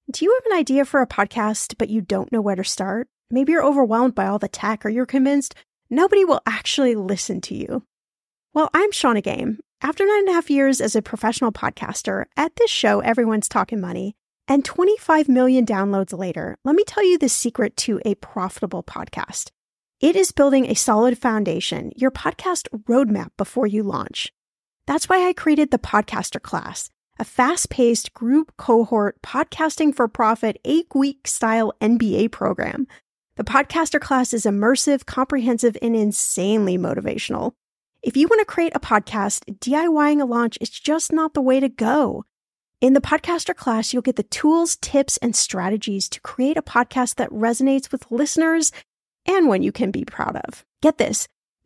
Do you have an idea for a podcast, but you don't know where to start? Maybe you're overwhelmed by all the tech, or you're convinced nobody will actually listen to you. Well, I'm Shannah Game. After 9.5 years as a professional podcaster, at this show, everyone's talking money, and 25 million downloads later, let me tell you the secret to a profitable podcast. It is building a solid foundation, your podcast roadmap before you launch. That's why I created the Podcaster Class, a fast-paced group cohort podcasting for profit 8-week style MBA program. The Podcaster Class is immersive, comprehensive, and insanely motivational. If you want to create a podcast, DIYing a launch is just not the way to go. In the Podcaster Class, you'll get the tools, tips, and strategies to create a podcast that resonates with listeners and one you can be proud of. Get this,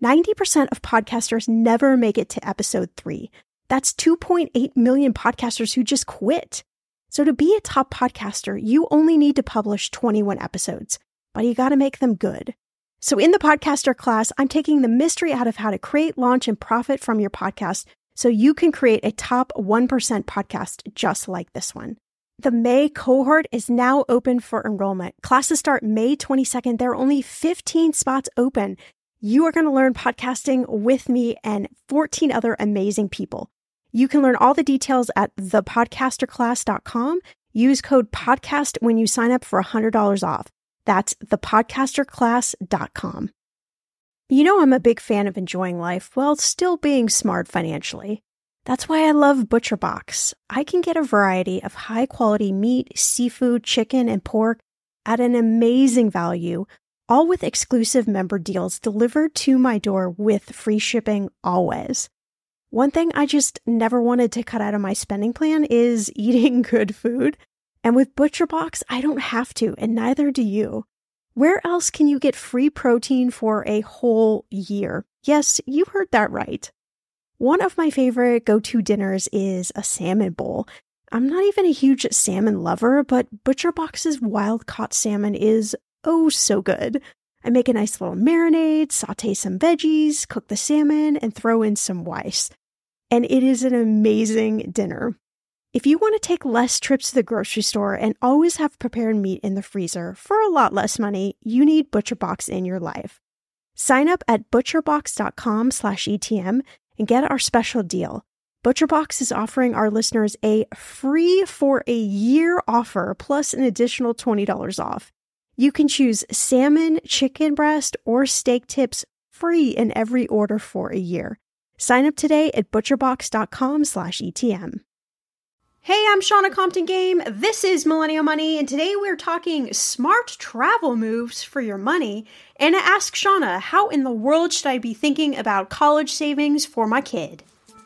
90% of podcasters never make it to episode 3. That's 2.8 million podcasters who just quit. So to be a top podcaster, you only need to publish 21 episodes, but you got to make them good. So in the Podcaster Class, I'm taking the mystery out of how to create, launch, and profit from your podcast so you can create a top 1% podcast just like this one. The May cohort is now open for enrollment. Classes start May 22nd. There are only 15 spots open. You are going to learn podcasting with me and 14 other amazing people. You can learn all the details at thepodcasterclass.com. Use code PODCAST when you sign up for $100 off. That's thepodcasterclass.com. You know I'm a big fan of enjoying life while still being smart financially. That's why I love ButcherBox. I can get a variety of high-quality meat, seafood, chicken, and pork at an amazing value, all with exclusive member deals delivered to my door with free shipping always. One thing I just never wanted to cut out of my spending plan is eating good food. And with ButcherBox, I don't have to, and neither do you. Where else can you get free protein for a whole year? Yes, you heard that right. One of my favorite go-to dinners is a salmon bowl. I'm not even a huge salmon lover, but ButcherBox's wild-caught salmon is oh so good. I make a nice little marinade, saute some veggies, cook the salmon, and throw in some rice. And it is an amazing dinner. If you want to take less trips to the grocery store and always have prepared meat in the freezer for a lot less money, you need ButcherBox in your life. Sign up at butcherbox.com/ETM and get our special deal. ButcherBox is offering our listeners a free for a year offer plus an additional $20 off. You can choose salmon, chicken breast, or steak tips free in every order for a year. Sign up today at butcherbox.com/ETM. Hey, I'm Shannah Compton Game. This is Millennial Money, and today we're talking smart travel moves for your money. And I asked Shannah, how in the world should I be thinking about college savings for my kid?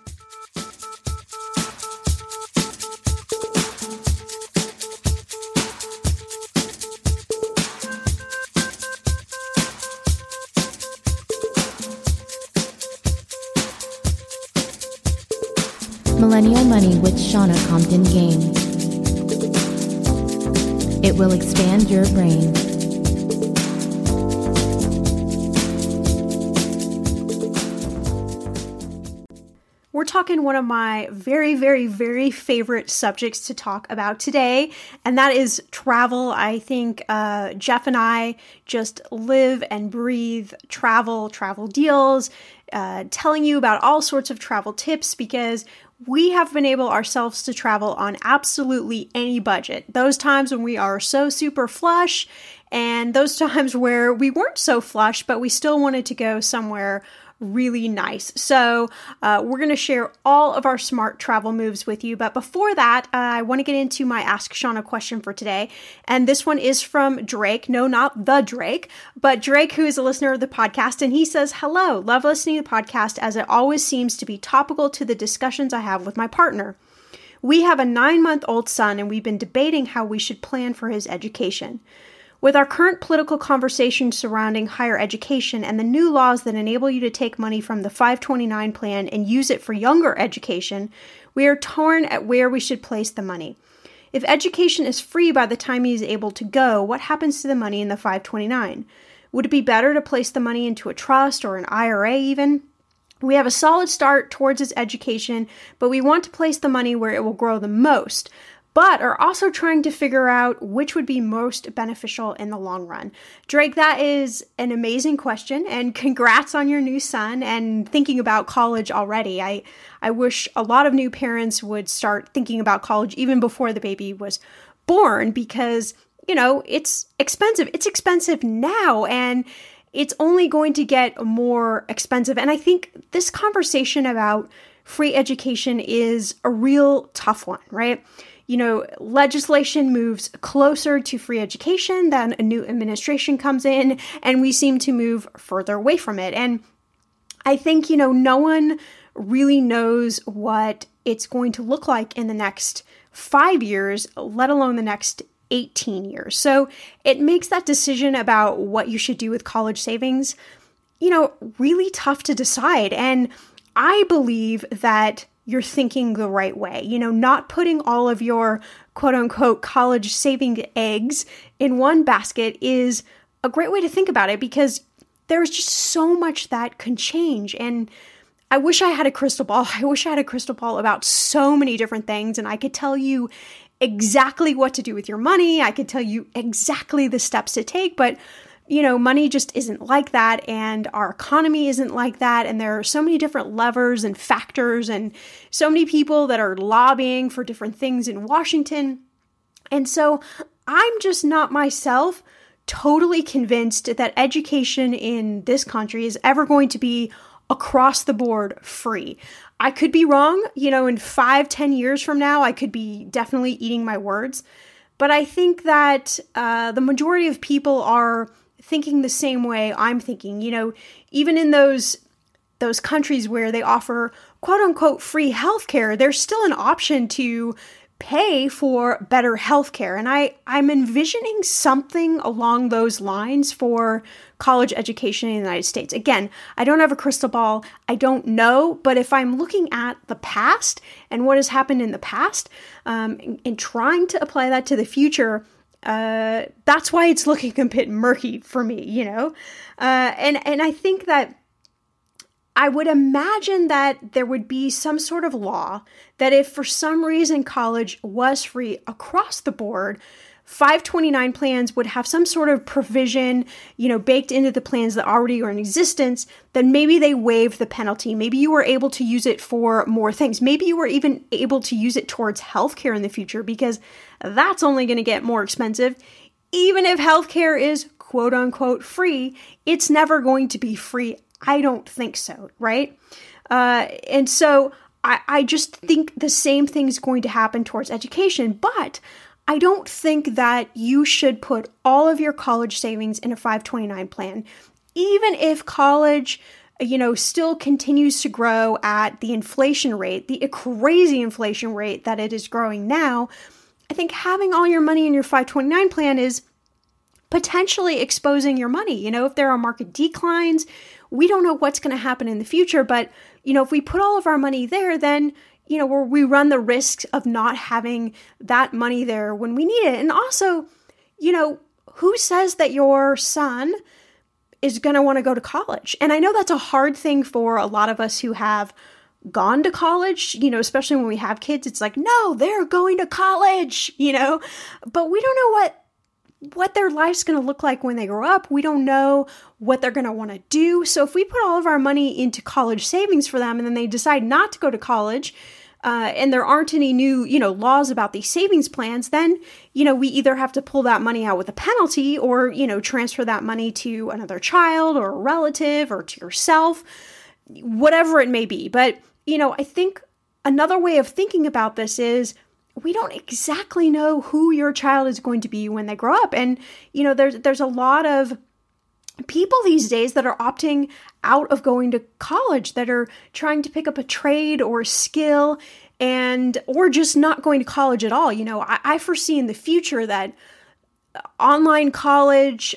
Millennial Money with Shannah Compton Game. It will expand your brain. We're talking one of my very, very, very favorite subjects to talk about today, and that is travel. I think Jeff and I just live and breathe travel deals, telling you about all sorts of travel tips because we have been able ourselves to travel on absolutely any budget. Those times when we are so super flush and those times where we weren't so flush, but we still wanted to go somewhere really nice. So we're going to share all of our smart travel moves with you. But before that, I want to get into my Ask Shannah question for today. And this one is from Drake. No, not the Drake, but Drake, who is a listener of the podcast. And he says, hello, love listening to the podcast as it always seems to be topical to the discussions I have with my partner. We have a 9-month-old son and we've been debating how we should plan for his education. With our current political conversation surrounding higher education and the new laws that enable you to take money from the 529 plan and use it for younger education, we are torn at where we should place the money. If education is free by the time he is able to go, what happens to the money in the 529? Would it be better to place the money into a trust or an IRA even? We have a solid start towards his education, but we want to place the money where it will grow the most. but are also trying to figure out which would be most beneficial in the long run. Drake, that is an amazing question, and congrats on your new son and thinking about college already. I wish a lot of new parents would start thinking about college even before the baby was born, because, it's expensive. It's expensive now, and it's only going to get more expensive. And I think this conversation about free education is a real tough one, right? Legislation moves closer to free education, then a new administration comes in, and we seem to move further away from it. And I think, no one really knows what it's going to look like in the next 5 years, let alone the next 18 years. So it makes that decision about what you should do with college savings, really tough to decide. And I believe that you're thinking the right way, not putting all of your quote unquote college saving eggs in one basket is a great way to think about it, because there's just so much that can change. And I wish I had a crystal ball. I wish I had a crystal ball about so many different things, and I could tell you exactly what to do with your money. I could tell you exactly the steps to take, but money just isn't like that, and our economy isn't like that, and there are so many different levers and factors and so many people that are lobbying for different things in Washington. And so I'm just not myself totally convinced that education in this country is ever going to be across the board free. I could be wrong, in 5-10 years from now, I could be definitely eating my words. But I think that the majority of people are thinking the same way I'm thinking. Even in those countries where they offer quote unquote free healthcare, there's still an option to pay for better healthcare. And I'm envisioning something along those lines for college education in the United States. Again, I don't have a crystal ball. I don't know. But if I'm looking at the past and what has happened in the past, and trying to apply that to the future, that's why it's looking a bit murky for me, and I think that I would imagine that there would be some sort of law that if for some reason college was free across the board, 529 plans would have some sort of provision, baked into the plans that already are in existence, then maybe they waive the penalty. Maybe you were able to use it for more things. Maybe you were even able to use it towards healthcare in the future, because that's only going to get more expensive. Even if healthcare is quote unquote free, it's never going to be free. I don't think so, right? And so I just think the same thing's going to happen towards education, but I don't think that you should put all of your college savings in a 529 plan. Even if college, still continues to grow at the inflation rate, the crazy inflation rate that it is growing now, I think having all your money in your 529 plan is potentially exposing your money. If there are market declines, we don't know what's going to happen in the future, but, if we put all of our money there, then we run the risk of not having that money there when we need it. And also, who says that your son is going to want to go to college? And I know that's a hard thing for a lot of us who have gone to college, especially when we have kids. It's like, no, they're going to college, but we don't know what their life's going to look like when they grow up. We don't know what they're going to want to do. So if we put all of our money into college savings for them and then they decide not to go to college, and there aren't any new, laws about these savings plans, then, we either have to pull that money out with a penalty or, transfer that money to another child or a relative or to yourself, whatever it may be. But, I think another way of thinking about this is we don't exactly know who your child is going to be when they grow up. And, there's a lot of people these days that are opting out of going to college, that are trying to pick up a trade or a skill or just not going to college at all. I foresee in the future that online college,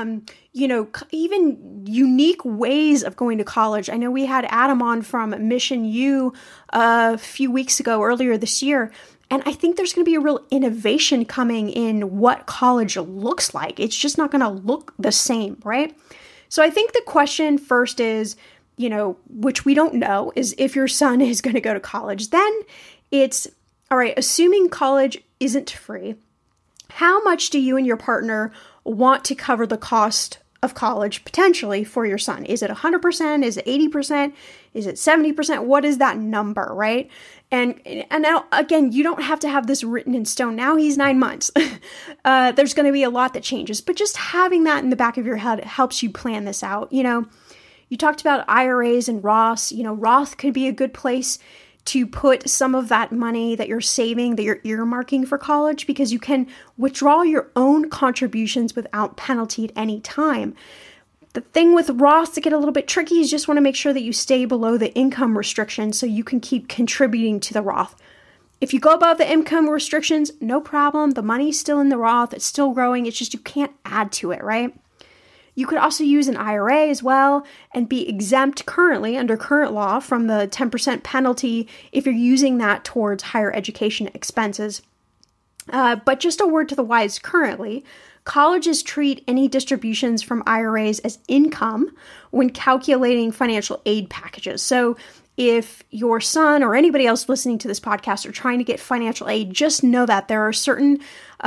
even unique ways of going to college. I know we had Adam on from Mission U a few weeks ago, earlier this year, and I think there's going to be a real innovation coming in what college looks like. It's just not going to look the same, right? So I think the question first is, which we don't know, is if your son is going to go to college. Then it's, All right, assuming college isn't free, how much do you and your partner want to cover the cost of college potentially for your son? Is it 100%? Is it 80%? Is it 70%? What is that number, right? And now, again, you don't have to have this written in stone. Now he's 9 months. There's going to be a lot that changes, but just having that in the back of your head helps you plan this out. You talked about IRAs and Roths. Roth could be a good place to put some of that money that you're saving, that you're earmarking for college, because you can withdraw your own contributions without penalty at any time. The thing with Roths to get a little bit tricky is just want to make sure that you stay below the income restriction so you can keep contributing to the Roth. If you go above the income restrictions, no problem. The money's still in the Roth. It's still growing. It's just you can't add to it, right? You could also use an IRA as well and be exempt currently under current law from the 10% penalty if you're using that towards higher education expenses. But just a word to the wise currently, colleges treat any distributions from IRAs as income when calculating financial aid packages. So if your son or anybody else listening to this podcast are trying to get financial aid, just know that there are certain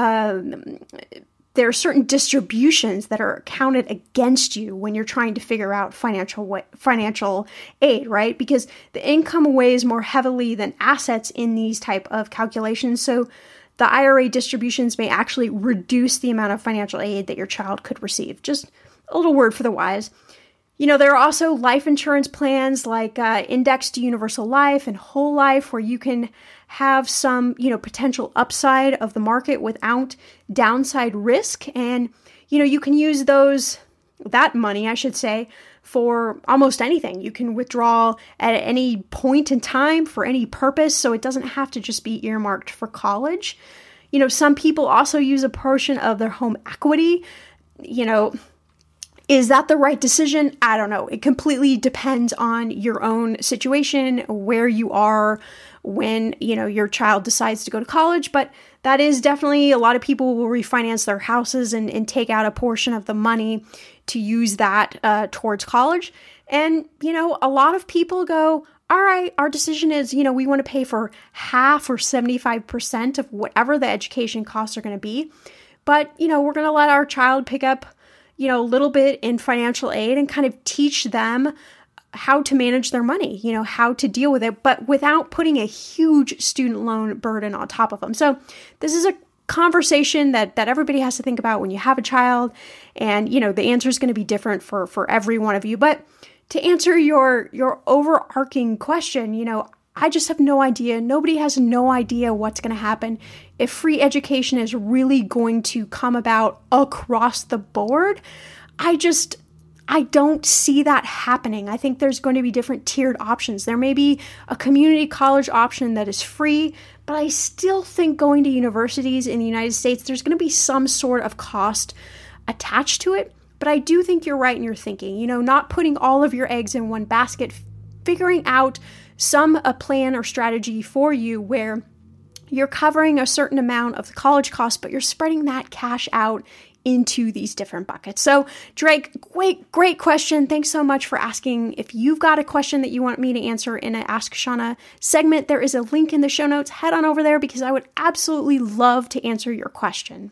distributions that are counted against you when you're trying to figure out financial aid, right? Because the income weighs more heavily than assets in these type of calculations. So the IRA distributions may actually reduce the amount of financial aid that your child could receive. Just a little word for the wise. There are also life insurance plans like indexed universal life and whole life where you can have some, potential upside of the market without downside risk. And, you can use that money, I should say, for almost anything. You can withdraw at any point in time for any purpose, so it doesn't have to just be earmarked for college. Some people also use a portion of their home equity. Is that the right decision? I don't know. It completely depends on your own situation, where you are when, your child decides to go to college. But that is definitely, a lot of people will refinance their houses and take out a portion of the money to use that towards college. And, a lot of people go, all right, our decision is, we want to pay for half or 75% of whatever the education costs are going to be. But, we're going to let our child pick up a little bit in financial aid and kind of teach them how to manage their money, how to deal with it, but without putting a huge student loan burden on top of them. So this is a conversation that everybody has to think about when you have a child. And, the answer is going to be different for every one of you. But to answer your overarching question, I just have no idea. Nobody has no idea what's going to happen. If free education is really going to come about across the board, I don't see that happening. I think there's going to be different tiered options. There may be a community college option that is free, but I still think going to universities in the United States, there's going to be some sort of cost attached to it. But I do think you're right in your thinking, not putting all of your eggs in one basket, figuring out a plan or strategy for you where you're covering a certain amount of the college cost, but you're spreading that cash out into these different buckets. So Drake, great question. Thanks so much for asking. If you've got a question that you want me to answer in an Ask Shauna segment, there is a link in the show notes. Head on over there because I would absolutely love to answer your question.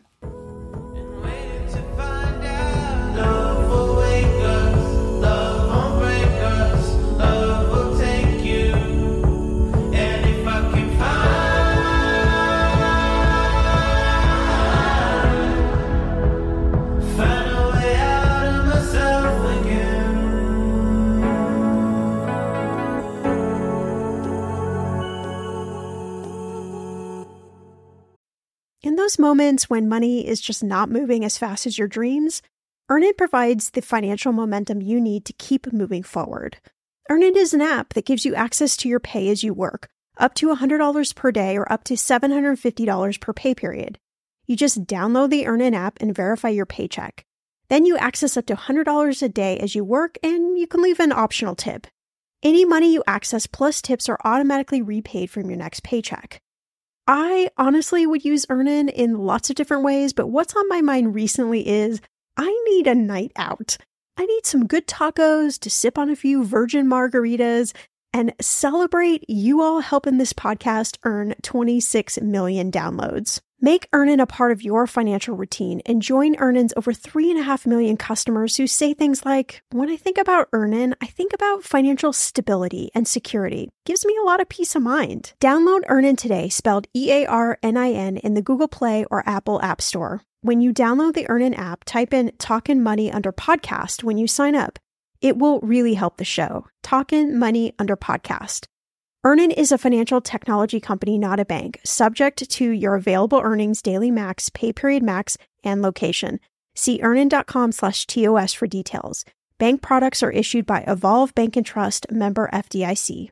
In those moments when money is just not moving as fast as your dreams, Earnin provides the financial momentum you need to keep moving forward. Earnin is an app that gives you access to your pay as you work, up to $100 per day or up to $750 per pay period. You just download the Earnin app and verify your paycheck. Then you access up to $100 a day as you work, and you can leave an optional tip. Any money you access plus tips are automatically repaid from your next paycheck. I honestly would use Earnin in lots of different ways, but what's on my mind recently is I need a night out. I need some good tacos to sip on a few virgin margaritas and celebrate you all helping this podcast earn 26 million downloads. Make Earnin a part of your financial routine and join Earnin's over 3.5 million customers who say things like, when I think about Earnin, I think about financial stability and security. Gives me a lot of peace of mind. Download Earnin today, spelled EARNIN, in the Google Play or Apple App Store. When you download the Earnin app, type in Talkin' Money under podcast when you sign up. It will really help the show. Talkin' Money under podcast. Earnin is a financial technology company, not a bank, subject to your available earnings, daily max, pay period max, and location. See earnin.com/TOS for details. Bank products are issued by Evolve Bank and Trust, member FDIC.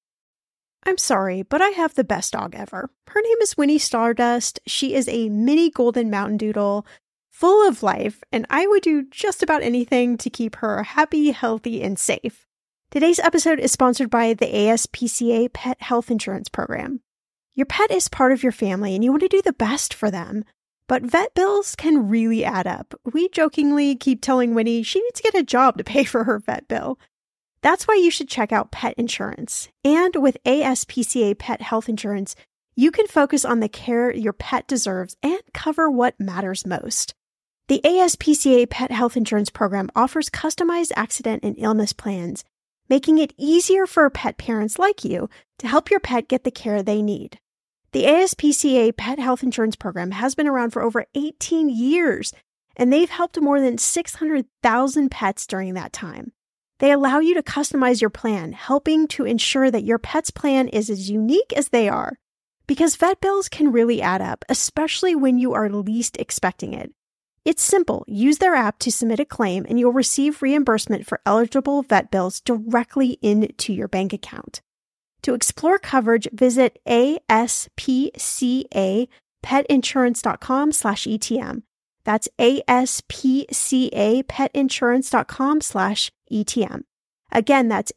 I'm sorry, but I have the best dog ever. Her name is Winnie Stardust. She is a mini golden mountain doodle, full of life, and I would do just about anything to keep her happy, healthy, and safe. Today's episode is sponsored by the ASPCA Pet Health Insurance Program. Your pet is part of your family and you want to do the best for them, but vet bills can really add up. We jokingly keep telling Winnie she needs to get a job to pay for her vet bill. That's why you should check out pet insurance. And with ASPCA Pet Health Insurance, you can focus on the care your pet deserves and cover what matters most. The ASPCA Pet Health Insurance Program offers customized accident and illness plans, making it easier for pet parents like you to help your pet get the care they need. The ASPCA Pet Health Insurance Program has been around for over 18 years, and they've helped more than 600,000 pets during that time. They allow you to customize your plan, helping to ensure that your pet's plan is as unique as they are. Because vet bills can really add up, especially when you are least expecting it. It's simple. Use their app to submit a claim and you'll receive reimbursement for eligible vet bills directly into your bank account. To explore coverage, visit aspcapetinsurance.com/ETM. That's aspcapetinsurance.com/ETM. Again, that's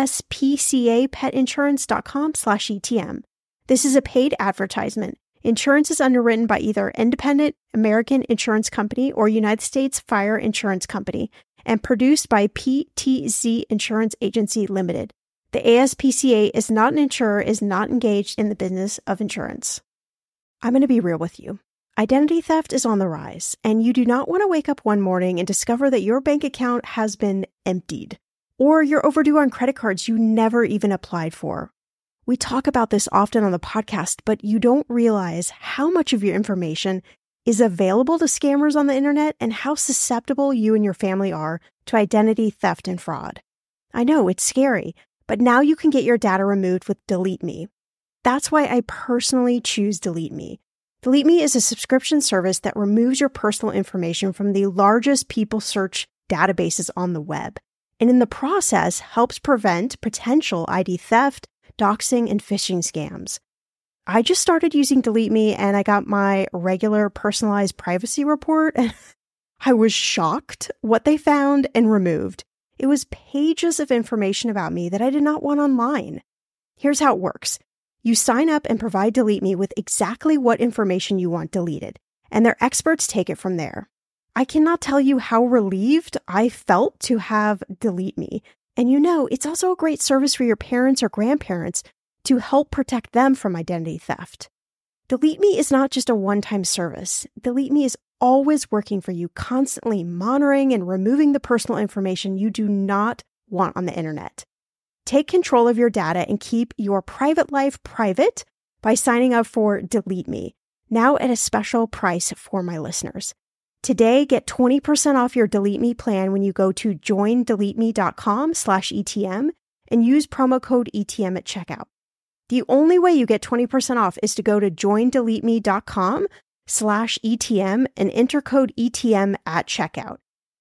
aspcapetinsurance.com/ETM. This is a paid advertisement. Insurance is underwritten by either Independent American Insurance Company or United States Fire Insurance Company and produced by PTZ Insurance Agency Limited. The ASPCA is not an insurer, is not engaged in the business of insurance. I'm going to be real with you. Identity theft is on the rise, and you do not want to wake up one morning and discover that your bank account has been emptied, or you're overdue on credit cards you never even applied for. We talk about this often on the podcast, but you don't realize how much of your information is available to scammers on the internet and how susceptible you and your family are to identity theft and fraud. I know, it's scary, but now you can get your data removed with Delete Me. That's why I personally choose Delete Me. Delete Me is a subscription service that removes your personal information from the largest people search databases on the web, and in the process helps prevent potential ID theft, doxing, and phishing scams. I just started using Delete Me and I got my regular personalized privacy report and I was shocked what they found and removed. It was pages of information about me that I did not want online. Here's how it works. You sign up and provide Delete Me with exactly what information you want deleted, and their experts take it from there. I cannot tell you how relieved I felt to have Delete Me. And you know, it's also a great service for your parents or grandparents to help protect them from identity theft. Delete Me is not just a one-time service. Delete Me is always working for you, constantly monitoring and removing the personal information you do not want on the internet. Take control of your data and keep your private life private by signing up for Delete Me, now at a special price for my listeners. Today, get 20% off your Delete Me plan when you go to joindeleteme.com/ETM and use promo code ETM at checkout. The only way you get 20% off is to go to joindeleteme.com/ETM and enter code ETM at checkout.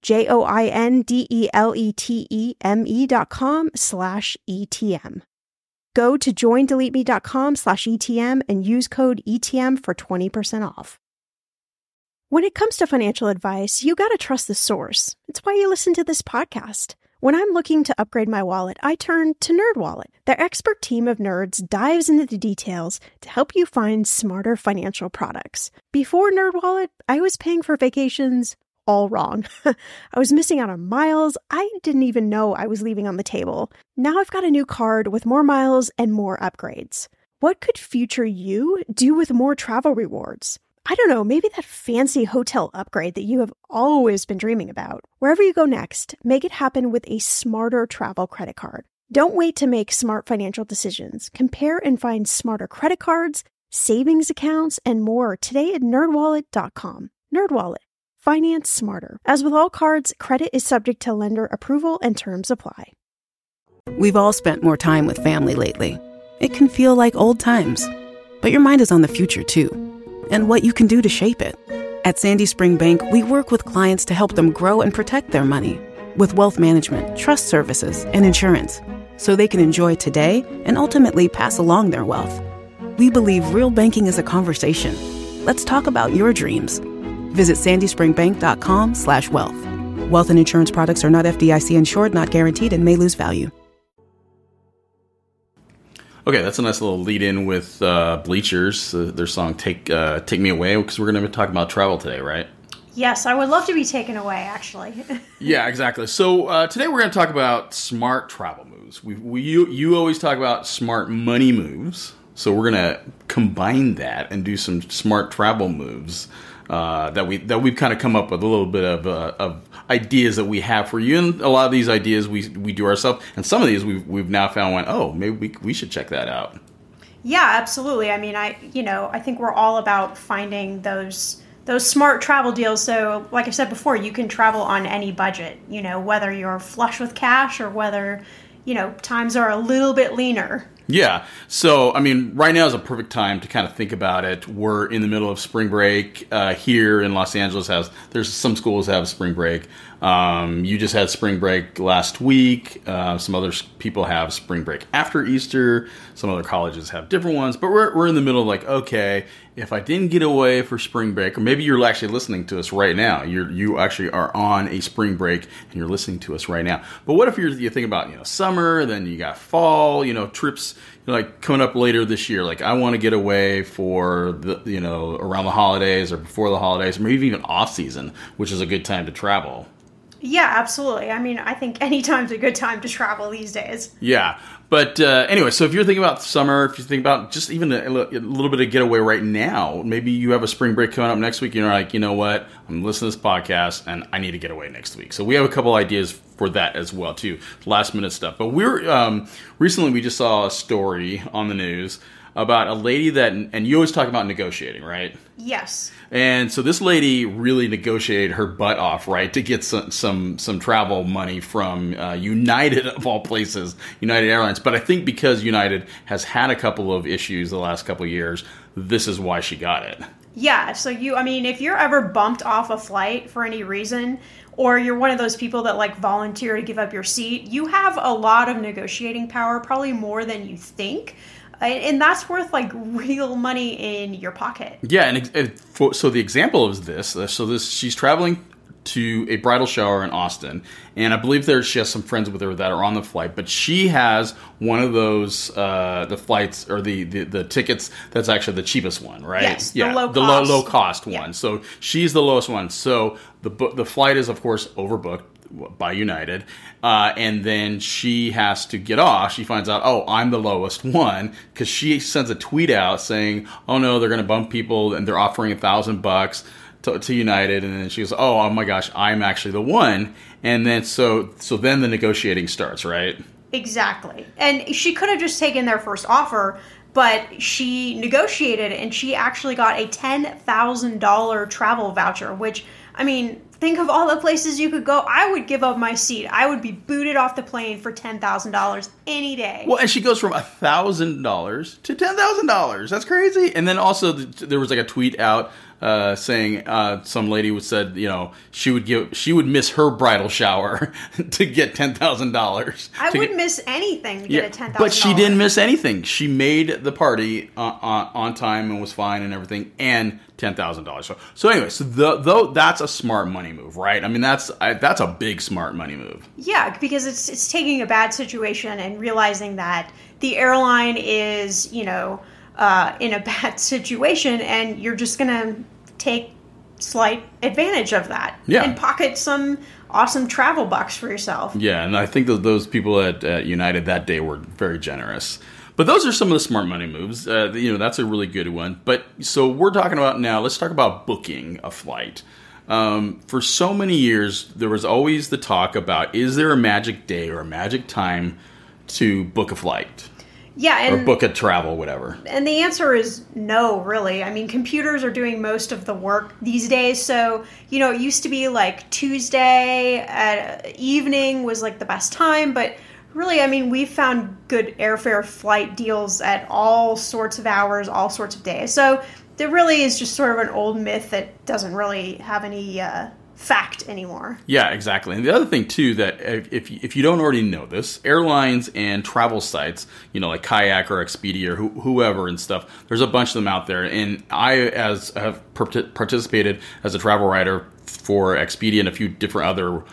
joindeleteme.com/ETM. Go to joindeleteme.com/ETM and use code ETM for 20% off. When it comes to financial advice, you got to trust the source. It's why you listen to this podcast. When I'm looking to upgrade my wallet, I turn to NerdWallet. Their expert team of nerds dives into the details to help you find smarter financial products. Before NerdWallet, I was paying for vacations all wrong. I was missing out on miles I didn't even know I was leaving on the table. Now I've got a new card with more miles and more upgrades. What could future you do with more travel rewards? I don't know, maybe that fancy hotel upgrade that you have always been dreaming about. Wherever you go next, make it happen with a smarter travel credit card. Don't wait to make smart financial decisions. Compare and find smarter credit cards, savings accounts, and more today at nerdwallet.com. NerdWallet. Finance smarter. As with all cards, credit is subject to lender approval and terms apply. We've all spent more time with family lately. It can feel like old times, but your mind is on the future too, and what you can do to shape it. At Sandy Spring Bank, we work with clients to help them grow and protect their money with wealth management, trust services, and insurance, so they can enjoy today and ultimately pass along their wealth. We believe real banking is a conversation. Let's talk about your dreams. Visit sandyspringbank.com/wealth. Wealth and insurance products are not FDIC insured, not guaranteed, and may lose value. Okay, that's a nice little lead-in with Bleachers, their song "Take Me Away," because we're going to be talking about travel today, right? Yes, I would love to be taken away, actually. Yeah, exactly. So today we're going to talk about smart travel moves. You always talk about smart money moves, so we're going to combine that and do some smart travel moves that we've kind of come up with a little bit of ideas that we have for you, and a lot of these ideas we do ourselves, and some of these we've now found maybe we should check that out. Yeah, absolutely. I mean, I think we're all about finding those smart travel deals. So, like I said before, you can travel on any budget. Whether you're flush with cash or whether times are a little bit leaner. Yeah. So, I mean, right now is a perfect time to kind of think about it. We're in the middle of spring break here in Los Angeles. There's some schools have spring break. You just had spring break last week. Some other people have spring break after Easter. Some other colleges have different ones. But we're in the middle of like, okay, if I didn't get away for spring break, or maybe you're actually listening to us right now. You actually are on a spring break and you're listening to us right now. But what if you think about summer, then you got fall, trips like coming up later this year. Like I want to get away for the around the holidays or before the holidays, or maybe even off season, which is a good time to travel. Yeah, absolutely. I mean, I think any time's a good time to travel these days. Yeah. But anyway, so if you're thinking about summer, if you think about just even a little bit of getaway right now, maybe you have a spring break coming up next week, you're like, you know what, I'm listening to this podcast and I need to get away next week. So we have a couple ideas for that as well, too. Last minute stuff. But recently we just saw a story on the news about a lady and you always talk about negotiating, right? Yes. And so this lady really negotiated her butt off, right, to get some travel money from United, of all places, United Airlines. But I think because United has had a couple of issues the last couple of years, this is why she got it. Yeah, so if you're ever bumped off a flight for any reason, or you're one of those people that like volunteer to give up your seat, you have a lot of negotiating power, probably more than you think. And that's worth like real money in your pocket. Yeah, so the example is this. She's traveling to a bridal shower in Austin, and I believe she has some friends with her that are on the flight. But she has one of those the flights or the tickets that's actually the cheapest one, right? Yes, the low cost one. Yeah. So she's the lowest one. So the flight is of course overbooked by United, and then she has to get off. She finds out, I'm the lowest one, because she sends a tweet out saying, oh no, they're going to bump people and they're offering $1,000 to United, and then she goes, oh my gosh, I'm actually the one, and then so then the negotiating starts, right? Exactly. And she could have just taken their first offer, but she negotiated and she actually got a $10,000 travel voucher, which, I mean, think of all the places you could go. I would give up my seat. I would be booted off the plane for $10,000 any day. Well, and she goes from $1,000 to $10,000. That's crazy. And then also there was like a tweet out saying some lady said, she would miss her bridal shower to get $10,000. I would miss anything to get $10,000. But she didn't miss anything. She made the party on time and was fine and everything, and $10,000. So anyway, though that's a smart money move, right? I mean, that's a big smart money move. Yeah, because it's taking a bad situation and realizing that the airline is, in a bad situation, and you're just gonna take slight advantage of that. Yeah. And pocket some awesome travel bucks for yourself. Yeah, and I think that those people at United that day were very generous. But those are some of the smart money moves. That's a really good one. But so we're talking about now, let's talk about booking a flight. For so many years, there was always the talk about, is there a magic day or a magic time to book a flight? Yeah, or book a travel, whatever. And the answer is no, really. I mean, computers are doing most of the work these days. So, it used to be like Tuesday at evening was like the best time. But really, I mean, we've found good airfare flight deals at all sorts of hours, all sorts of days. So there really is just sort of an old myth that doesn't really have any fact anymore. Yeah, exactly. And the other thing too, that if you don't already know this, airlines and travel sites, like Kayak or Expedia or whoever and stuff, there's a bunch of them out there. And I have participated as a travel writer for Expedia and a few different other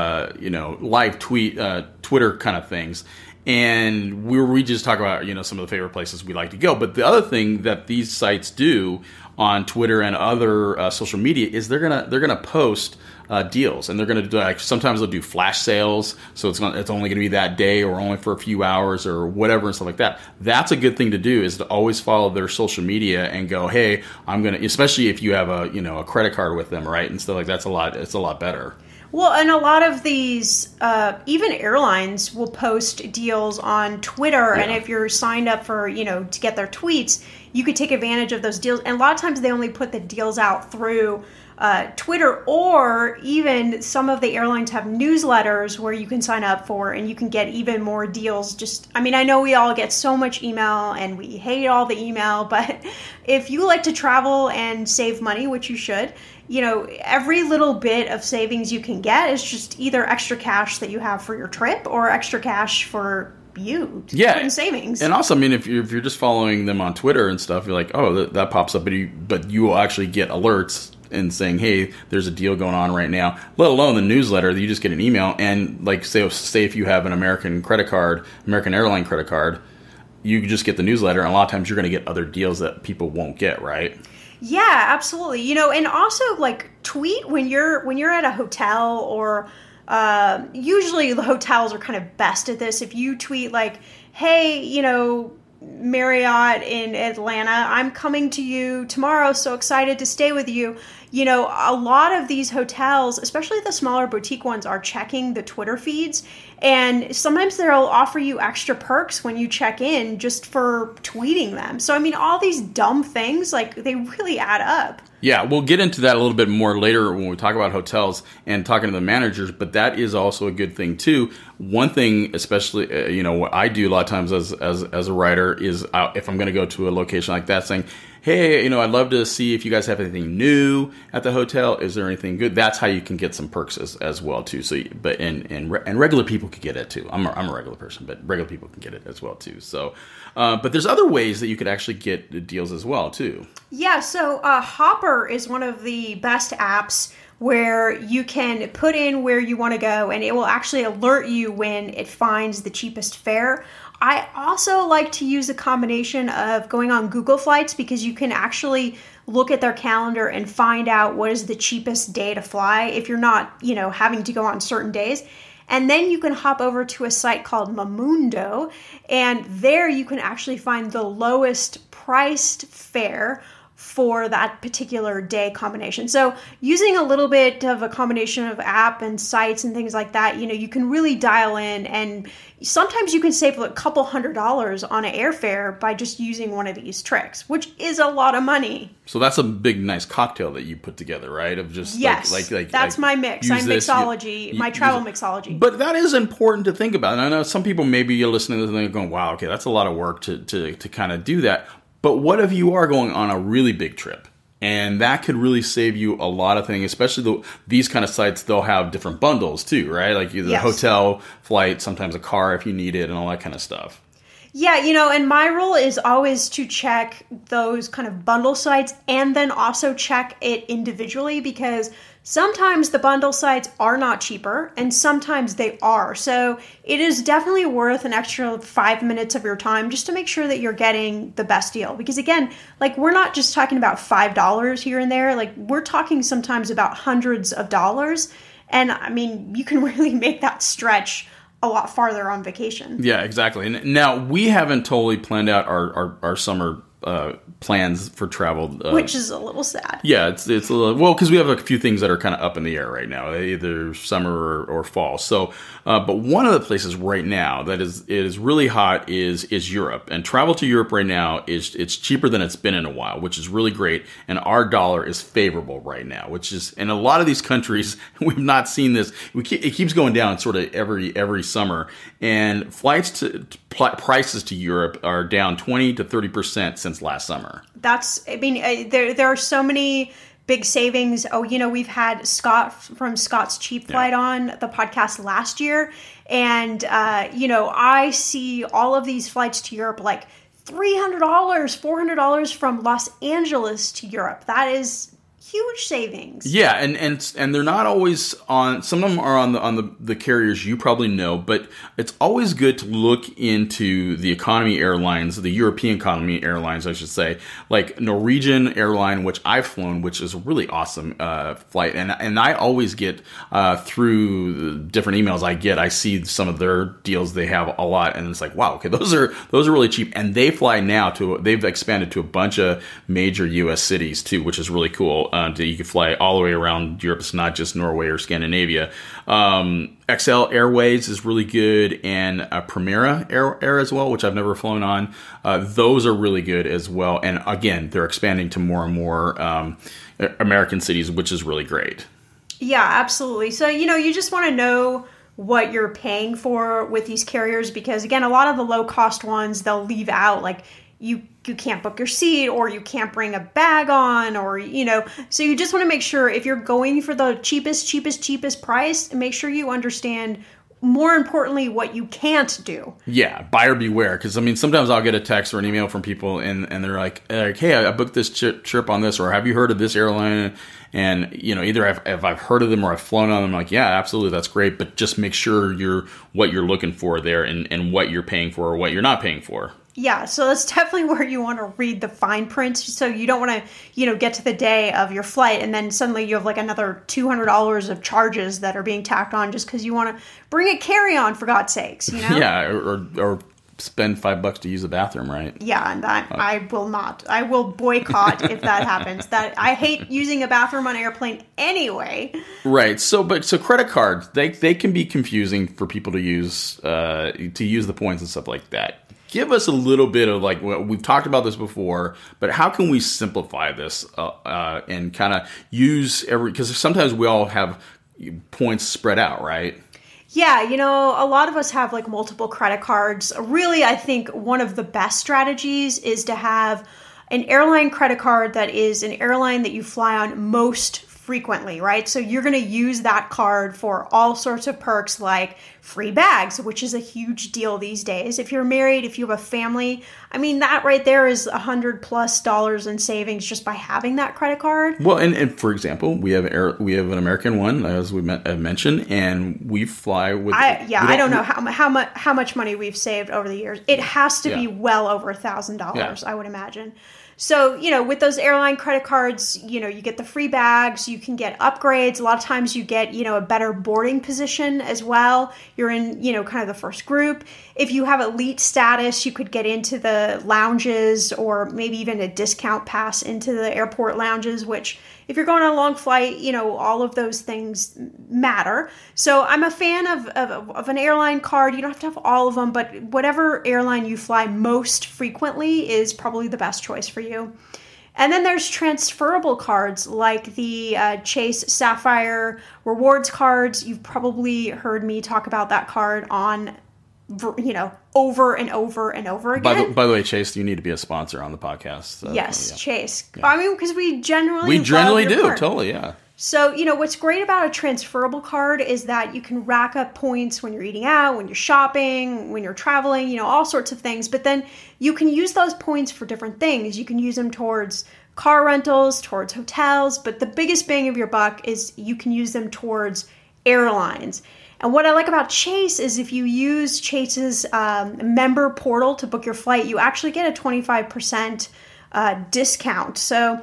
live Twitter kind of things. And we just talk about some of the favorite places we like to go. But the other thing that these sites do on Twitter and other social media is they're gonna post deals, and they're gonna do sometimes they'll do flash sales, so it's only gonna be that day or only for a few hours or whatever and stuff like that. That's a good thing to do, is to always follow their social media and go, hey, I'm gonna, especially if you have a credit card with them, right, and stuff like that. It's a lot better. Well, and a lot of these, even airlines will post deals on Twitter, and if you're signed up for, to get their tweets, you could take advantage of those deals. And a lot of times they only put the deals out through Twitter, or even some of the airlines have newsletters where you can sign up for, and you can get even more deals. I know we all get so much email and we hate all the email, but if you like to travel and save money, which you should, every little bit of savings you can get is just either extra cash that you have for your trip or extra cash for you to put in savings. And also, I mean, if you're just following them on Twitter and stuff, you're like, oh, that pops up, but you will actually get alerts and saying, hey, there's a deal going on right now, let alone the newsletter. You just get an email, and like say if you have an American airline credit card, you just get the newsletter, and a lot of times you're going to get other deals that people won't get, right? Yeah, absolutely. And also like tweet when you're at a hotel, or usually the hotels are kind of best at this. If you tweet like, hey, Marriott in Atlanta, I'm coming to you tomorrow, so excited to stay with you. A lot of these hotels, especially the smaller boutique ones, are checking the Twitter feeds, and sometimes they'll offer you extra perks when you check in just for tweeting them. So, I mean, all these dumb things, like, they really add up. Yeah, we'll get into that a little bit more later when we talk about hotels and talking to the managers, but that is also a good thing too. One thing, especially, what I do a lot of times as a writer is if I'm going to go to a location like that, saying, hey, I'd love to see if you guys have anything new at the hotel. Is there anything good? That's how you can get some perks as well too. So, but and regular people can get it too. I'm a regular person, but regular people can get it as well too. So, but there's other ways that you could actually get deals as well too. Yeah. So Hopper is one of the best apps where you can put in where you want to go, and it will actually alert you when it finds the cheapest fare. I also like to use a combination of going on Google Flights, because you can actually look at their calendar and find out what is the cheapest day to fly if you're not, having to go on certain days. And then you can hop over to a site called Momondo, and there you can actually find the lowest priced fare for that particular day combination. So using a little bit of a combination of app and sites and things like that, you can really dial in, and sometimes you can save a couple $100 on an airfare by just using one of these tricks, which is a lot of money. So that's a big, nice cocktail that you put together, right? Of just yes, that's my mix. I'm mixology, my travel mixology. But that is important to think about. And I know some people maybe you're listening to this and they're going, wow, okay, that's a lot of work to kind of do that. But what if you are going on a really big trip? And that could really save you a lot of things, especially these kind of sites. They'll have different bundles too, right? Like the hotel, flight, sometimes a car if you need it, and all that kind of stuff. Yeah, and my rule is always to check those kind of bundle sites and then also check it individually, because sometimes the bundle sites are not cheaper and sometimes they are. So it is definitely worth an extra 5 minutes of your time just to make sure that you're getting the best deal. Because again, like, we're not just talking about $5 here and there. Like, we're talking sometimes about hundreds of dollars. And I mean, you can really make that stretch a lot farther on vacation. Yeah, exactly. And now, we haven't totally planned out our summer plans for travel, which is a little sad. Yeah, it's a little, well, because we have a few things that are kind of up in the air right now, either summer or fall. So, but one of the places right now that is really hot is Europe, and travel to Europe right now it's cheaper than it's been in a while, which is really great. And our dollar is favorable right now, which is, in a lot of these countries we've not seen this. It keeps going down sort of every summer, and prices to Europe are down 20 to 30% since last summer. There are so many big savings. Oh, we've had Scott from Scott's Cheap Flight on the podcast last year. And, I see all of these flights to Europe, like $300, $400 from Los Angeles to Europe. That is huge savings. Yeah, and they're not always on. Some of them are on the carriers you probably know, but it's always good to look into the economy airlines, the European economy airlines, I should say, like Norwegian airline, which I've flown, which is a really awesome flight, and I always get through the different emails I see some of their deals they have a lot, and it's like, wow, okay, those are really cheap, and they fly now they've expanded to a bunch of major U.S. cities too, which is really cool. You can fly all the way around Europe. It's not just Norway or Scandinavia. XL Airways is really good, and Primera Air as well, which I've never flown on. Those are really good as well. And again, they're expanding to more and more American cities, which is really great. Yeah, absolutely. So, you just want to know what you're paying for with these carriers, because again, a lot of the low cost ones, they'll leave out like you can't book your seat, or you can't bring a bag on, or, so you just want to make sure if you're going for the cheapest price, make sure you understand, more importantly, what you can't do. Yeah, buyer beware. Because, sometimes I'll get a text or an email from people and they're like, hey, I booked this trip on this, or have you heard of this airline? And, either if I've heard of them or I've flown on them, I'm like, yeah, absolutely, that's great. But just make sure what you're looking for there and what you're paying for or what you're not paying for. Yeah, so that's definitely where you want to read the fine print. So you don't want to, get to the day of your flight and then suddenly you have like another $200 of charges that are being tacked on just because you want to bring a carry-on, for God's sakes, Yeah, or spend $5 to use the bathroom, right? Yeah, and I will not. I will boycott if that happens. That I hate using a bathroom on an airplane anyway. Right. So credit cards, they can be confusing for people to use the points and stuff like that. Give us a little bit of we've talked about this before, but how can we simplify this and kind of use because sometimes we all have points spread out, right? Yeah, a lot of us have like multiple credit cards. Really, I think one of the best strategies is to have an airline credit card that is an airline that you fly on most frequently, right? So you're going to use that card for all sorts of perks like free bags, which is a huge deal these days. If you're married, if you have a family, that right there is $100+ in savings just by having that credit card. Well, and for example, we have an American one, as we mentioned, and we fly with. I don't know how much money we've saved over the years. It has to be well over $1,000, I would imagine. So, with those airline credit cards, you get the free bags, you can get upgrades. A lot of times you get, a better boarding position as well. You're in, kind of the first group. If you have elite status, you could get into the lounges or maybe even a discount pass into the airport lounges, which if you're going on a long flight, all of those things matter. So I'm a fan of an airline card. You don't have to have all of them, but whatever airline you fly most frequently is probably the best choice for you. And then there's transferable cards like the Chase Sapphire Rewards cards. You've probably heard me talk about that card on over and over and over again. By the way, Chase, you need to be a sponsor on the podcast. Yes, yeah. Chase. Yeah. Because we generally do, totally, yeah. So, what's great about a transferable card is that you can rack up points when you're eating out, when you're shopping, when you're traveling, all sorts of things. But then you can use those points for different things. You can use them towards car rentals, towards hotels. But the biggest bang of your buck is you can use them towards airlines. And what I like about Chase is if you use Chase's member portal to book your flight, you actually get a 25% discount. So,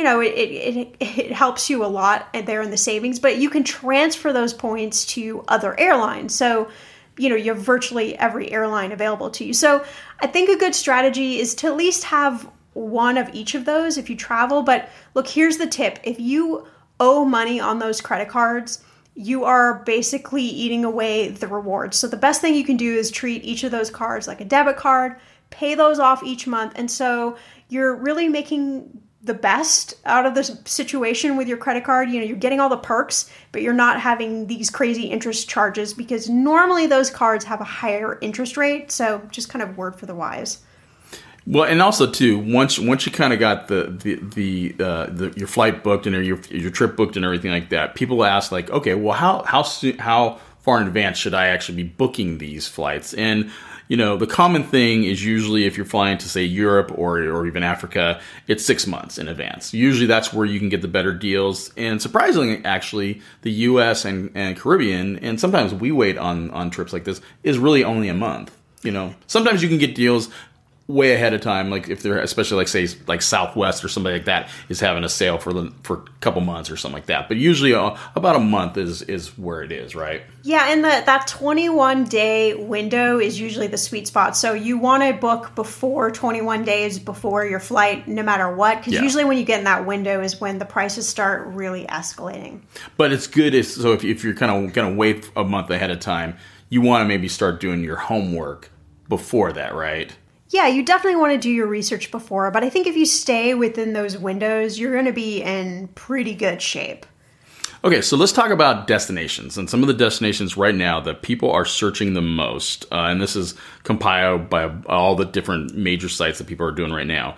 it helps you a lot there in the savings, but you can transfer those points to other airlines. So, you have virtually every airline available to you. So I think a good strategy is to at least have one of each of those if you travel. But look, here's the tip. If you owe money on those credit cards, you are basically eating away the rewards. So the best thing you can do is treat each of those cards like a debit card, pay those off each month. And so you're really making the best out of the situation with your credit card. You're getting all the perks, but you're not having these crazy interest charges because normally those cards have a higher interest rate. So just kind of word for the wise. Well, and also too, once you kind of got the your flight booked and your trip booked and everything like that, people ask like, okay, well, how far in advance should I actually be booking these flights? And the common thing is usually if you're flying to, say, Europe or even Africa, it's 6 months in advance. Usually that's where you can get the better deals. And surprisingly, actually, the U.S. and Caribbean, and sometimes we wait on trips like this, is really only a month. Sometimes you can get deals way ahead of time, like if they're especially like say like Southwest or somebody like that is having a sale for a couple months or something like that. But usually about a month is where it is, right? Yeah, and that 21-day window is usually the sweet spot. So you want to book before 21 days before your flight, no matter what, because usually when you get in that window is when the prices start really escalating. But it's good if you're kind of going to wait a month ahead of time, you want to maybe start doing your homework before that, right? Yeah, you definitely want to do your research before, but I think if you stay within those windows, you're going to be in pretty good shape. Okay, so let's talk about destinations and some of the destinations right now that people are searching the most. And this is compiled by all the different major sites that people are doing right now.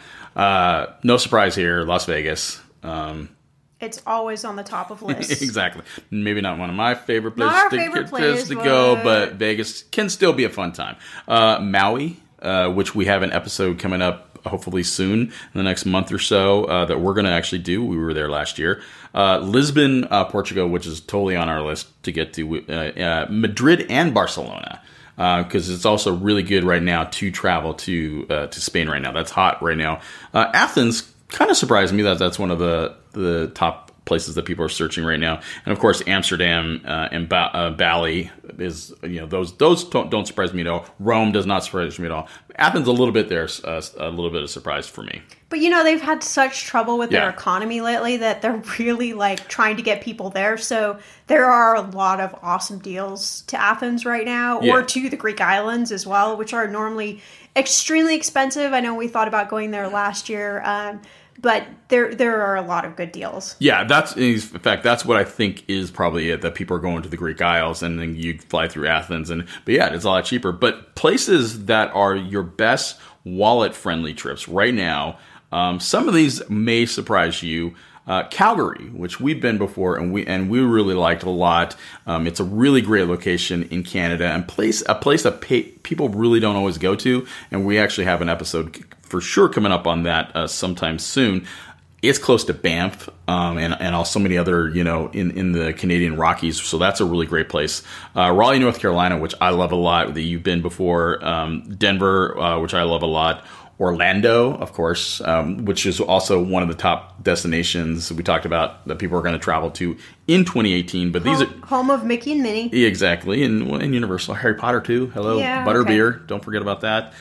No surprise here, Las Vegas. It's always on the top of lists. Exactly. Maybe not one of my favorite places to go, but Vegas can still be a fun time. Maui. Which we have an episode coming up hopefully soon in the next month or so that we're going to actually do. We were there last year. Lisbon, Portugal, which is totally on our list to get to. Madrid and Barcelona, because it's also really good right now to travel to Spain right now. That's hot right now. Athens kind of surprised me that that's one of the top places that people are searching right now, and of course Amsterdam and Bali is those don't surprise me at all. Rome does not surprise me at all. Athens a little bit there, a little bit of surprise for me. But they've had such trouble with their economy lately that they're really like trying to get people there. So there are a lot of awesome deals to Athens right now, or to the Greek islands as well, which are normally extremely expensive. I know we thought about going there last year. But there are a lot of good deals. Yeah, in fact, that's what I think is probably it, that people are going to the Greek Isles and then you fly through Athens. But yeah, it's a lot cheaper. But places that are your best wallet-friendly trips right now, some of these may surprise you. Calgary, which we've been before and we really liked a lot. It's a really great location in Canada and a place that people really don't always go to. And we actually have an episode for sure coming up on that sometime soon. It's close to Banff and also many other, in the Canadian Rockies. So that's a really great place. Raleigh, North Carolina, which I love a lot, that you've been before. Denver, which I love a lot. Orlando, of course, which is also one of the top destinations we talked about that people are going to travel to in 2018. But these are home of Mickey and Minnie. Exactly, and Universal, Harry Potter too. Hello, Butterbeer. Don't forget about that.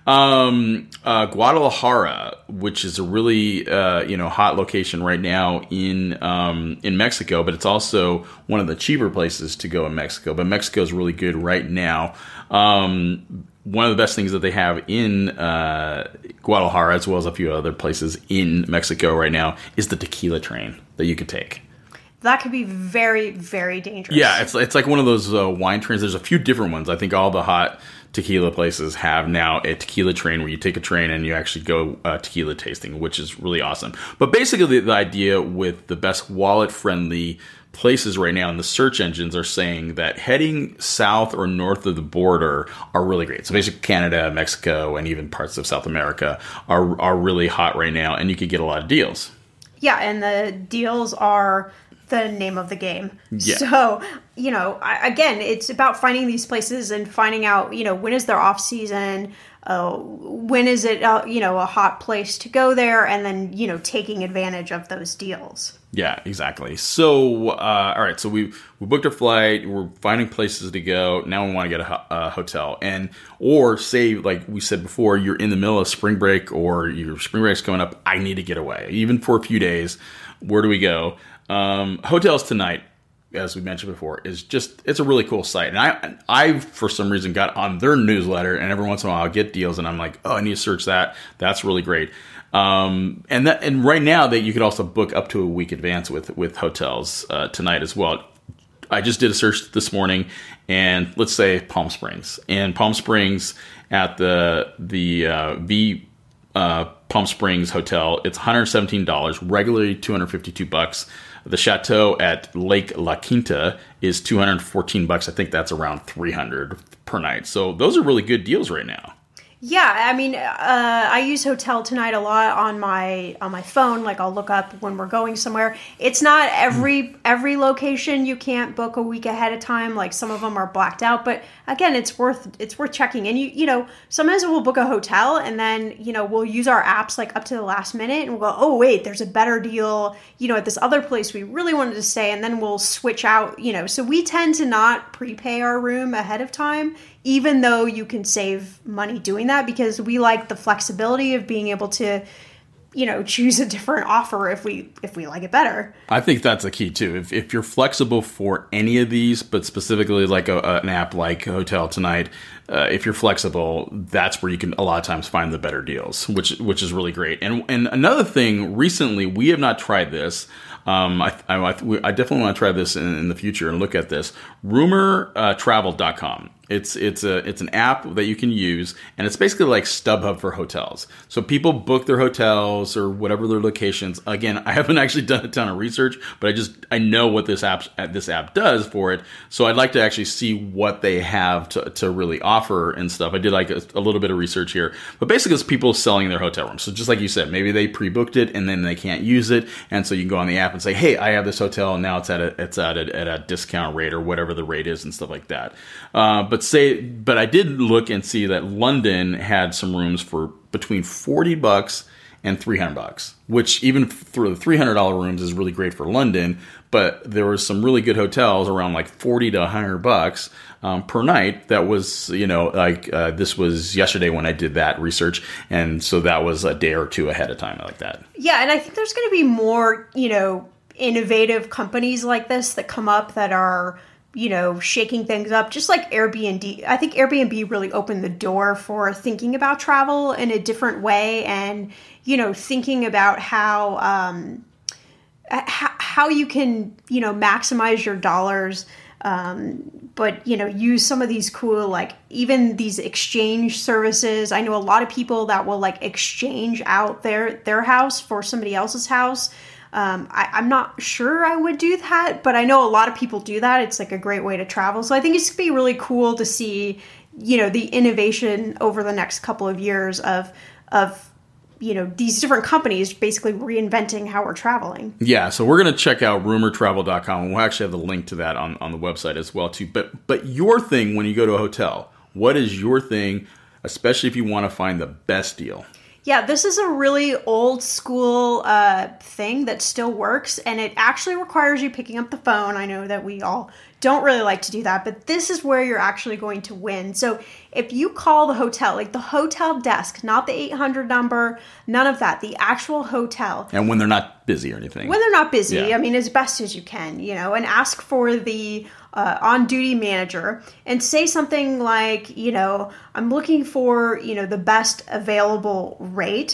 Guadalajara, which is a really hot location right now in Mexico, but it's also one of the cheaper places to go in Mexico. But Mexico is really good right now. One of the best things that they have in Guadalajara, as well as a few other places in Mexico right now, is the tequila train that you could take. that could be very, very dangerous. Yeah, it's like one of those wine trains. There's a few different ones. I think all the hot tequila places have now a tequila train where you take a train and you actually go tequila tasting, which is really awesome. But basically the idea with the best wallet-friendly places right now, and the search engines are saying that heading south or north of the border are really great. So basically Canada, Mexico, and even parts of South America are really hot right now, and you could get a lot of deals. Yeah, and the deals are the name of the game. Yeah. So, again, it's about finding these places and finding out, when is their off season, when is it, a hot place to go there, and then, taking advantage of those deals. Yeah, exactly. So, all right. So we booked a flight. We're finding places to go. Now we want to get a hotel, or say, like we said before, you're in the middle of spring break or your spring break's coming up. I need to get away, even for a few days. Where do we go? Hotels Tonight, as we mentioned before, it's a really cool site. And I for some reason got on their newsletter, and every once in a while I'll get deals, and I'm like, oh, I need to search that. That's really great. And right now that you could also book up to a week advance with Hotels Tonight as well. I just did a search this morning, and let's say Palm Springs. And Palm Springs at the Palm Springs Hotel, it's $117, regularly $252. The Chateau at Lake La Quinta is $214. I think that's around $300 per night. So those are really good deals right now. Yeah, I mean, I use Hotel Tonight a lot on my phone. Like, I'll look up when we're going somewhere. It's not every location you can't book a week ahead of time. Like, some of them are blacked out. But again, it's worth checking. And you know, sometimes we'll book a hotel and then we'll use our apps like up to the last minute and we'll go, oh wait, there's a better deal at this other place we really wanted to stay, and then we'll switch out. So we tend to not prepay our room ahead of time, even though you can save money doing that, because we like the flexibility of being able to, choose a different offer if we like it better. I think that's a key too. If you're flexible for any of these, but specifically like an app like Hotel Tonight, if you're flexible, that's where you can a lot of times find the better deals, which is really great. And another thing, recently we have not tried this. I definitely want to try this in the future and look at this. RumorTravel.com. It's an app that you can use, and it's basically like StubHub for hotels. So people book their hotels or whatever their locations. Again, I haven't actually done a ton of research, but I know what this app does for it. So I'd like to actually see what they have to really offer and stuff. I did like a little bit of research here, but basically it's people selling their hotel rooms. So just like you said, maybe they pre-booked it and then they can't use it, and so you can go on the app and say, hey, I have this hotel, and now it's at a discount rate or whatever the rate is and stuff like that. But I did look and see that London had some rooms for between $40 and $300, which even for the $300 rooms is really great for London. But there was some really good hotels around like $40 to $100 per night. That was, this was yesterday when I did that research, and so that was a day or two ahead of time like that. Yeah, and I think there's going to be more, innovative companies like this that come up that are shaking things up, just like Airbnb. I think Airbnb really opened the door for thinking about travel in a different way, and thinking about how you can maximize your dollars, but use some of these cool, like even these exchange services. I know a lot of people that will like exchange out their house for somebody else's house. I'm not sure I would do that, but I know a lot of people do that. It's like a great way to travel. So I think it's going to be really cool to see, the innovation over the next couple of years of these different companies basically reinventing how we're traveling. Yeah, so we're going to check out rumortravel.com, and we'll actually have the link to that on the website as well too. But your thing when you go to a hotel, what is your thing, especially if you want to find the best deal? Yeah, this is a really old school thing that still works, and it actually requires you picking up the phone. I know that we all don't really like to do that, but this is where you're actually going to win. So if you call the hotel, like the hotel desk, not the 800 number, none of that, the actual hotel. And when they're not busy or anything. When they're not busy, yeah. I mean, as best as you can, and ask for the on-duty manager and say something like, I'm looking for, the best available rate.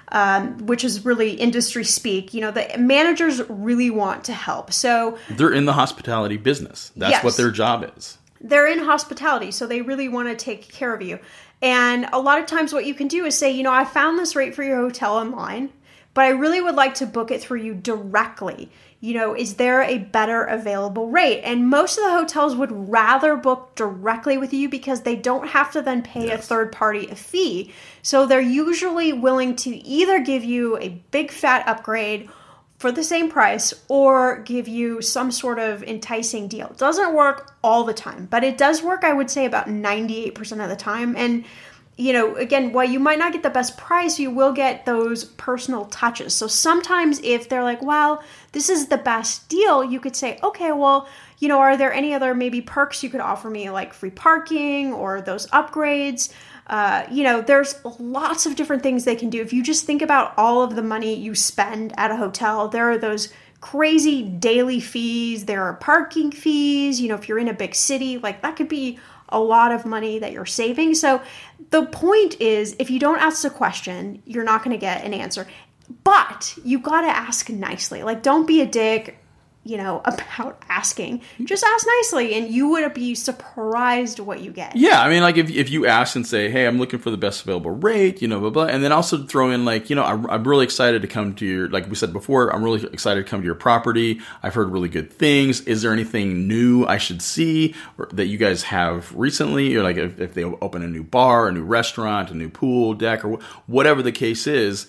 which is really industry speak. The managers really want to help. So they're in the hospitality business. That's what their job is. They're in hospitality, so they really want to take care of you. And a lot of times what you can do is say, I found this rate for your hotel online, but I really would like to book it through you directly. Is there a better available rate? And most of the hotels would rather book directly with you because they don't have to then pay a third party a fee. So they're usually willing to either give you a big fat upgrade for the same price or give you some sort of enticing deal. It doesn't work all the time, but it does work, I would say, about 98% of the time. And, again, while you might not get the best price, you will get those personal touches. So sometimes if they're like, well, this is the best deal, you could say, okay, well, are there any other maybe perks you could offer me, like free parking or those upgrades? There's lots of different things they can do. If you just think about all of the money you spend at a hotel, there are those crazy daily fees. There are parking fees. If you're in a big city, like that could be a lot of money that you're saving. So the point is, if you don't ask the question, you're not going to get an answer. But you got to ask nicely. Like, don't be a dick, about asking. Just ask nicely and you would be surprised what you get. Yeah, I mean, like if you ask and say, hey, I'm looking for the best available rate, blah, blah, and then also throw in like, I'm really excited to come to your, like we said before, I'm really excited to come to your property. I've heard really good things. Is there anything new I should see or that you guys have recently? Or like if they open a new bar, a new restaurant, a new pool deck, or whatever the case is,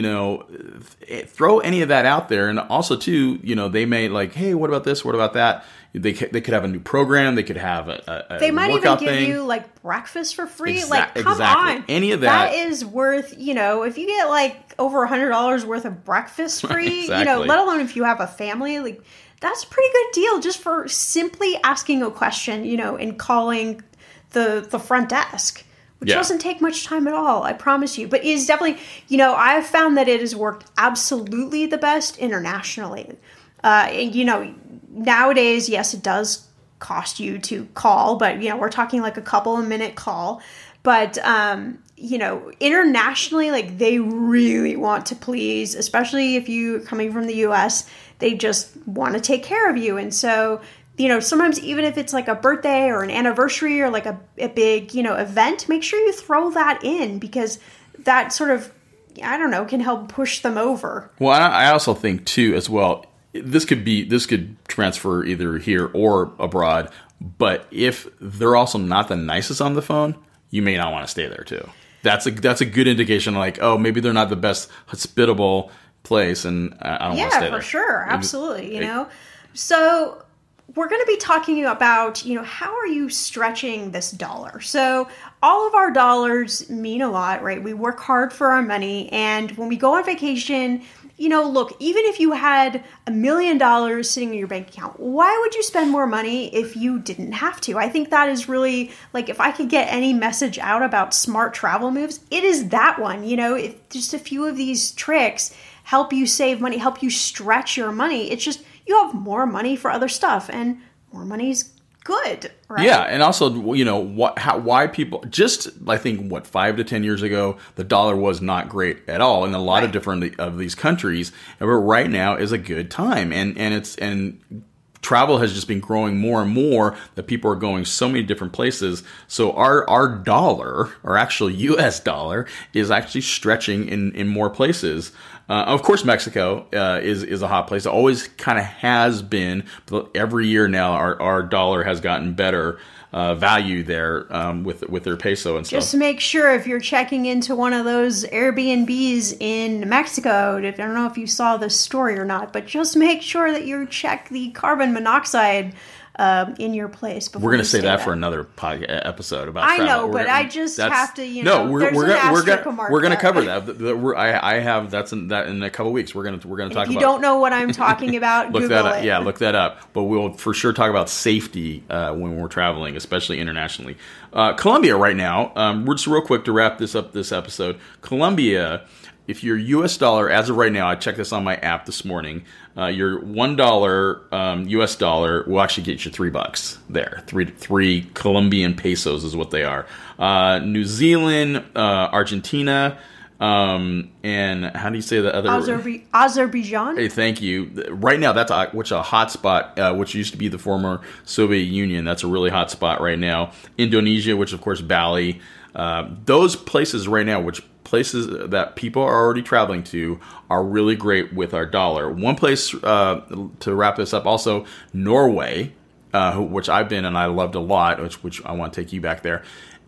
throw any of that out there. And also too, they may like, hey, what about this? What about that? They could have a new program. They could have a They might even give thing. you like breakfast for free. Come exactly. on. Any of that. That is worth, if you get like over $100 worth of breakfast free, Exactly. Let alone if you have a family, like that's a pretty good deal just for simply asking a question, and calling the front desk. Which doesn't take much time at all, I promise you. But it is definitely, I've found that it has worked absolutely the best internationally. Nowadays, yes, it does cost you to call, but, we're talking like a couple of minute call. But, internationally, like they really want to please, especially if you're coming from the US, they just want to take care of you. And so, sometimes even if it's like a birthday or an anniversary or like a big, event, make sure you throw that in because that sort of, can help push them over. Well, I also think too, as well, this could transfer either here or abroad, but if they're also not the nicest on the phone, you may not want to stay there too. That's a good indication, like, oh, maybe they're not the best hospitable place, and I don't want to stay there. Yeah, for sure. Absolutely, So we're going to be talking about, how are you stretching this dollar? So all of our dollars mean a lot, right? We work hard for our money, and when we go on vacation, look, even if you had $1 million sitting in your bank account, why would you spend more money if you didn't have to? I think that is really, like, if I could get any message out about smart travel moves, it is that one. If just a few of these tricks help you save money, help you stretch your money, it's just, you have more money for other stuff, and more money's good, right? Yeah, and also, why people, just, I think, 5 to 10 years ago, the dollar was not great at all in a lot of different of these countries, but right now is a good time, and travel has just been growing more and more, that people are going so many different places. So our dollar, or actual US dollar, is actually stretching in more places. Of course, Mexico is a hot place. It always kind of has been. But every year now, our dollar has gotten better value there with their peso and stuff. Just make sure if you're checking into one of those Airbnbs in Mexico, I don't know if you saw this story or not, but just make sure that you check the carbon monoxide in your place before. We're going to say that for another episode about I travel. know, but I just have to, we're going to cover that. I have that in a couple of weeks. We're going to talk about. If you don't know what I'm talking about, look Google that up. it. Yeah, look that up. But we'll for sure talk about safety when we're traveling, especially internationally. Colombia right now. We're just real quick to wrap this episode. Colombia. If your U.S. dollar, as of right now, I checked this on my app this morning, your $1 U.S. dollar will actually get you $3 there. Three Colombian pesos is what they are. New Zealand, Argentina, And how do you say the other? Azerbaijan. Hey, thank you. Right now, that's a hot spot, which used to be the former Soviet Union. That's a really hot spot right now. Indonesia, which of course Bali. Those places right now, places that people are already traveling to, are really great with our dollar. One place to wrap this up, also Norway, which I've been and I loved a lot, which I want to take you back there.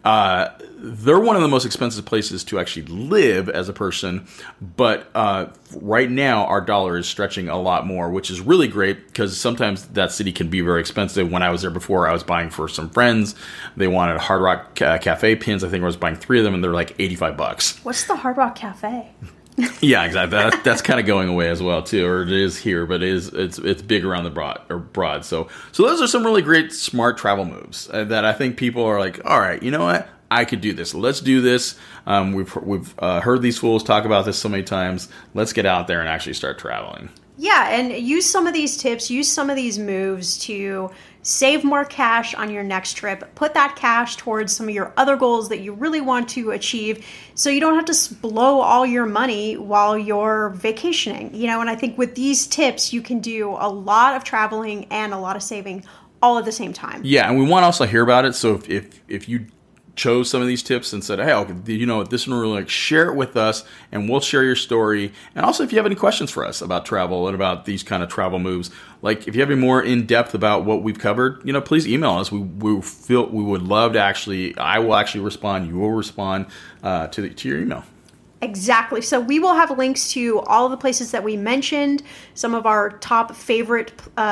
They're one of the most expensive places to actually live as a person, but right now our dollar is stretching a lot more, which is really great because sometimes that city can be very expensive. When I was there before, I was buying for some friends. They wanted Hard Rock Cafe pins. I think I was buying 3 of them, and they're like $85. What's the Hard Rock Cafe? Yeah, exactly. That's kind of going away as well too, or it is here, but it's big around the broad. So those are some really great smart travel moves that I think people are like, all right, you know what? I could do this. Let's do this. We've heard these fools talk about this so many times. Let's get out there and actually start traveling. Yeah, and use some of these tips, use some of these moves to save more cash on your next trip. Put that cash towards some of your other goals that you really want to achieve so you don't have to blow all your money while you're vacationing. And I think with these tips, you can do a lot of traveling and a lot of saving all at the same time. Yeah, and we want to also hear about it. So if you chose some of these tips and said, hey, okay, this one really share it with us and we'll share your story. And also if you have any questions for us about travel and about these kind of travel moves, like if you have any more in depth about what we've covered, please email us. We would love to I will actually respond. You will respond to your email. Exactly. So we will have links to all of the places that we mentioned, some of our top favorite,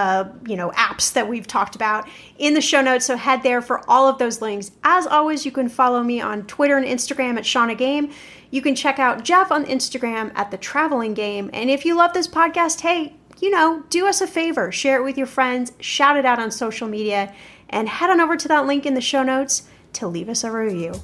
apps that we've talked about in the show notes. So head there for all of those links. As always, you can follow me on Twitter and Instagram at Shauna Game. You can check out Jeff on Instagram at The Traveling Game. And if you love this podcast, hey, do us a favor, share it with your friends, shout it out on social media, and head on over to that link in the show notes to leave us a review.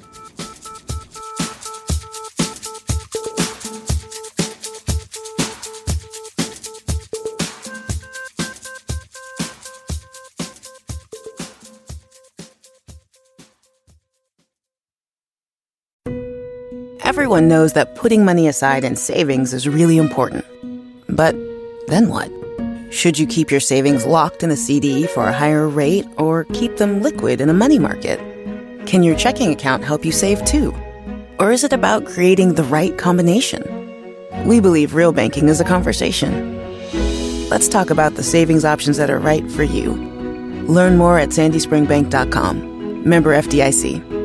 Everyone knows that putting money aside in savings is really important. But then what? Should you keep your savings locked in a CD for a higher rate or keep them liquid in a money market? Can your checking account help you save too? Or is it about creating the right combination? We believe real banking is a conversation. Let's talk about the savings options that are right for you. Learn more at sandyspringbank.com. Member FDIC.